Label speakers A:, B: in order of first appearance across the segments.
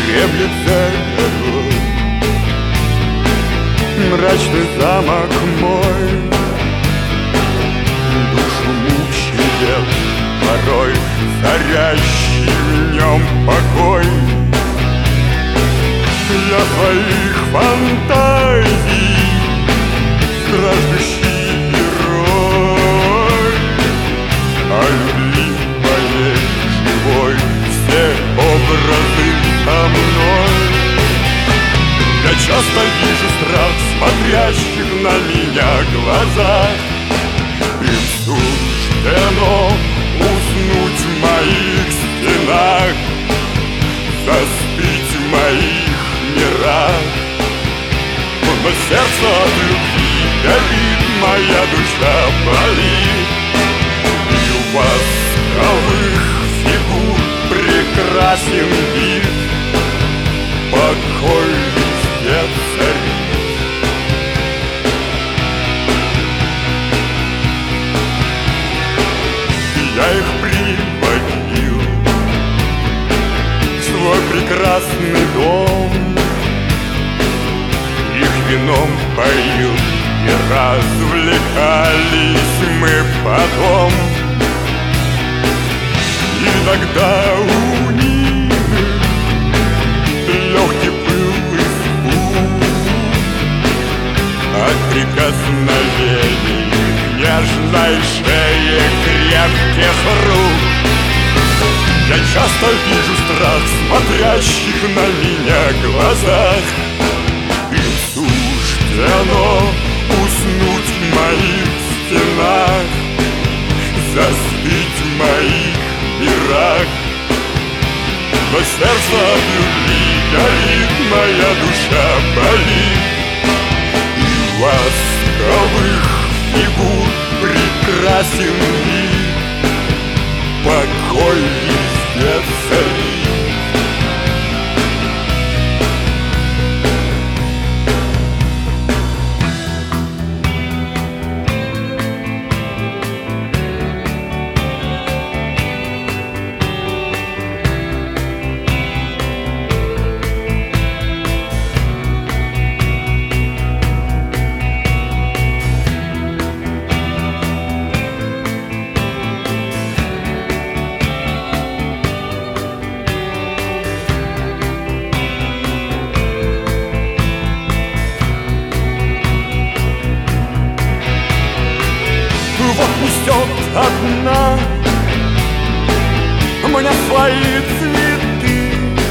A: дремлется герой. Мрачный замок мой душу мучает порой, царящий в нем покой. Я своих фантазий страждущий герой, а любви моей живой все образы со мной. Я часто вижу страх в смотрящих на меня глазах. Им суждено уснуть в моих стенах, заспить в моих мирах. Но сердце от любви горит, моя душа болит. И у восковых фигур прекрасен вид, покой везде царит. Я их приводил в свой прекрасный дом, их вином поил, и развлекались мы потом. Иногда у них легкий был испуг от прикосновений нежной шеи крепких рук. Я часто вижу страх в смотрящих на меня глазах. Им суждено уснуть в моих стенах, заспить в моих мирах. Но сердце от любви горит, моя душа болит. И восковых фигур прекрасен вид, покой везде царит. Вот несет одна мне свои цветы,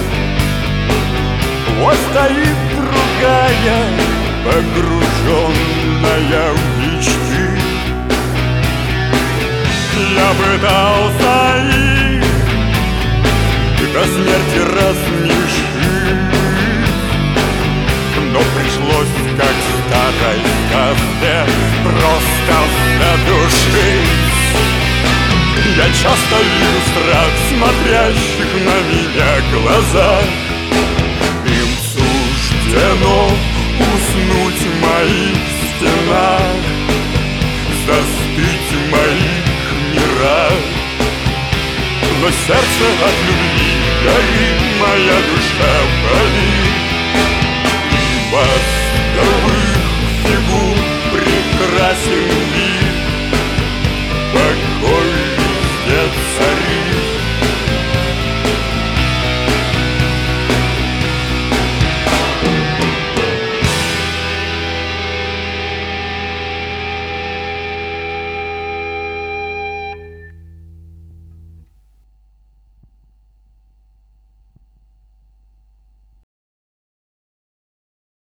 A: вот стоит другая, погруженная в мечты. Я пытался их до смерти рассмешить, но пришлось, как в старой сказке, просто задушить. Я часто вижу страх в смотрящих на меня глазах. Им суждено уснуть в моих стенах, застыть в моих мирах. Но сердце от любви горит, моя душа болит. И вас